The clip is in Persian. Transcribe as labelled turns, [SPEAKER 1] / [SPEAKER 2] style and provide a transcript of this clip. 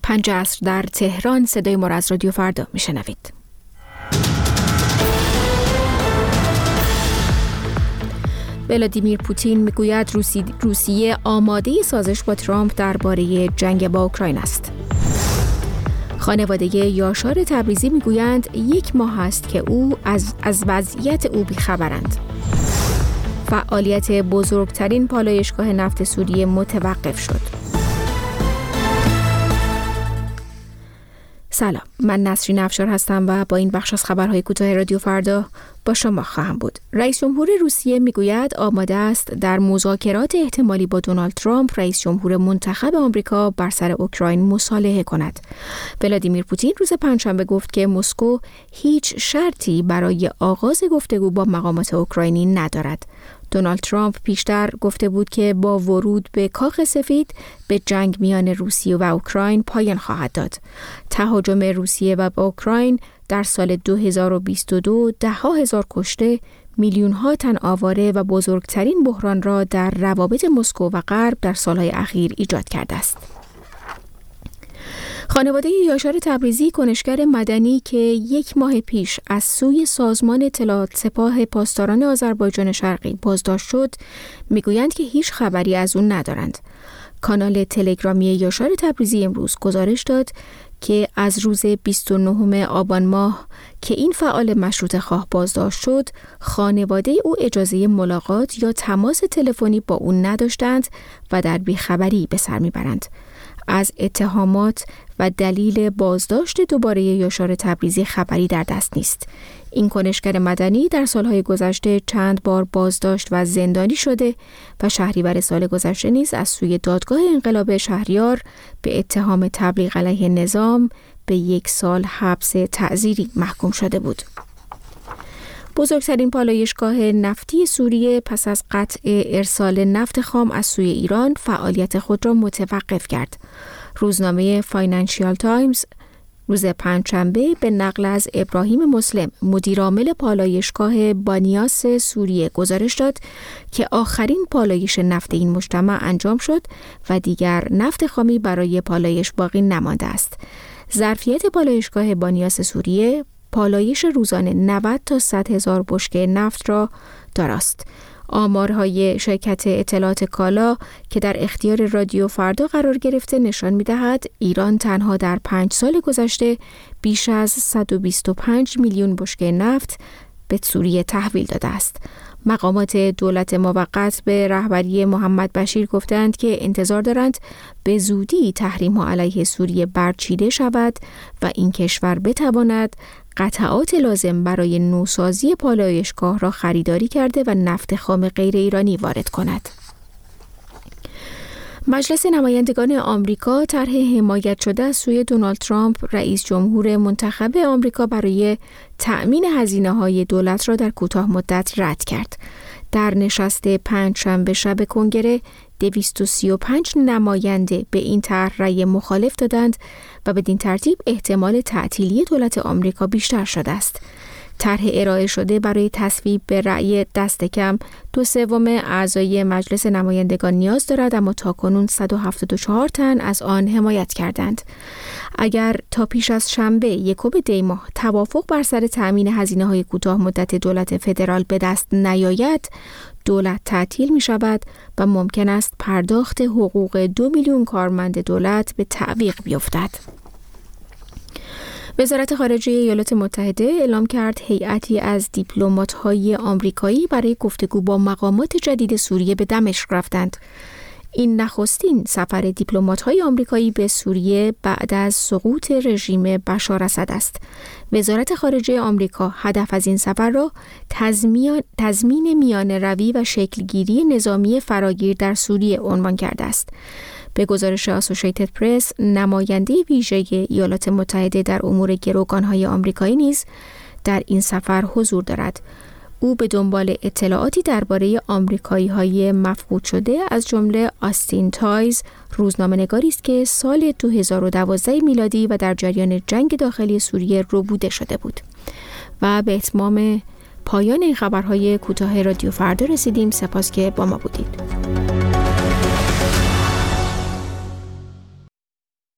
[SPEAKER 1] 5 عصر در تهران. صدای ما را از رادیو فردا میشنوید. ولادیمیر پوتین میگوید روسیه آماده سازش با ترامپ درباره جنگ با اوکراین است. خانواده یاشار تبریزی میگویند 1 ماه است که او از وضعیت او بیخبرند. فعالیت بزرگترین پالایشگاه نفت سوریه متوقف شد. سلام، من نسرین افشار هستم و با این بخش از خبرهای کوتاه رادیو فردا با شما خواهم بود. رئیس جمهور روسیه میگوید آماده است در مذاکرات احتمالی با دونالد ترامپ، رئیس جمهور منتخب آمریکا، بر سر اوکراین مصالحه کند. ولادیمیر پوتین روز پنجشنبه گفت که مسکو هیچ شرطی برای آغاز گفتگو با مقامات اوکراینی ندارد. دونالد ترامپ پیشتر گفته بود که با ورود به کاخ سفید به جنگ میان روسیه و اوکراین پایان خواهد داد. تهاجم روسیه و اوکراین در سال 2022 10,000 کشته، میلیون‌ها تن آواره و بزرگترین بحران را در روابط مسکو و غرب در سالهای اخیر ایجاد کرده است. خانواده یاشار تبریزی، کنشگر مدنی که 1 ماه پیش از سوی سازمان اطلاعات سپاه پاسداران آذربایجان شرقی بازداشت شد، میگویند که هیچ خبری از اون ندارند. کانال تلگرامی یاشار تبریزی امروز گزارش داد که از روز 29 آبان ماه که این فعال مشروطه خواه بازداشت شد، خانواده او اجازه ملاقات یا تماس تلفنی با او نداشتند و در بیخبری به سر میبرند. از اتهامات و دلیل بازداشت دوباره یاشار تبریزی خبری در دست نیست. این کنشگر مدنی در سالهای گذشته چند بار بازداشت و زندانی شده و شهریور سال گذشته نیز از سوی دادگاه انقلاب شهریار به اتهام تبلیغ علیه نظام به 1 سال حبس تعزیری محکوم شده بود. بزرگترین پالایشگاه نفتی سوریه پس از قطع ارسال نفت خام از سوی ایران فعالیت خود را متوقف کرد. روزنامه فاینانشیال تایمز روز پنجشنبه به نقل از ابراهیم مسلم، مدیرعامل پالایشگاه بانیاس سوریه، گزارش داد که آخرین پالایش نفت این مجتمع انجام شد و دیگر نفت خامی برای پالایش باقی نمانده است. ظرفیت پالایشگاه بانیاس سوریه پالایش روزانه 90 تا 100,000 بشکه نفت را داراست. آمارهای شرکت اطلاعات کالا که در اختیار رادیو فردا قرار گرفته نشان می‌دهد ایران تنها در 5 سال گذشته بیش از 125 میلیون بشکه نفت به سوریه تحویل داده است. مقامات دولت موقت به رهبری محمد بشیر گفتند که انتظار دارند به زودی تحریم‌ها علیه سوریه برچیده شود و این کشور بتواند قطعات لازم برای نوسازی پالایشگاه را خریداری کرده و نفت خام غیر ایرانی وارد کند. مجلس نمایندگان آمریکا طرح حمایت شده از سوی دونالد ترامپ، رئیس جمهور منتخب آمریکا، برای تأمین هزینه‌های دولت را در کوتاه مدت رد کرد. در نشست پنجشنبه شب کنگره 235 نماینده به این طرح رأی مخالف دادند و بدین ترتیب احتمال تعطیلی دولت آمریکا بیشتر شده است. طرح ارائه شده برای تصویب به رأی دست کم 2/3 اعضای مجلس نمایندگان نیاز دارد، اما تاکنون 174 تن از آن حمایت کردند. اگر تا پیش از شنبه 1 دی ماه توافق بر سر تأمین هزینه‌های کوتاه مدت دولت فدرال به دست نیاید، دولت تعطیل می شود و ممکن است پرداخت حقوق 2 میلیون کارمند دولت به تعویق بیفتد. وزارت خارجه ایالات متحده اعلام کرد هیئتی از دیپلمات‌های آمریکایی برای گفتگو با مقامات جدید سوریه به دمشق رفتند. این نخستین سفر دیپلمات‌های آمریکایی به سوریه بعد از سقوط رژیم بشار اسد است. وزارت خارجه آمریکا هدف از این سفر را تضمین میانه‌روی و شکلگیری نظامی فراگیر در سوریه عنوان کرده است. به گزارش آسوشیتد پرس، نماینده ویژه ایالات متحده در امور گروگان‌های آمریکایی نیز در این سفر حضور دارد. او به دنبال اطلاعاتی درباره آمریکایی‌های مفقود شده از جمله آستین تایز، روزنامه‌نگاری است که سال 2012 میلادی و در جریان جنگ داخلی سوریه ربوده شده بود. و به اتمام پایان این خبرهای کوتاه رادیو فردا رسیدیم. سپاس که با ما بودید.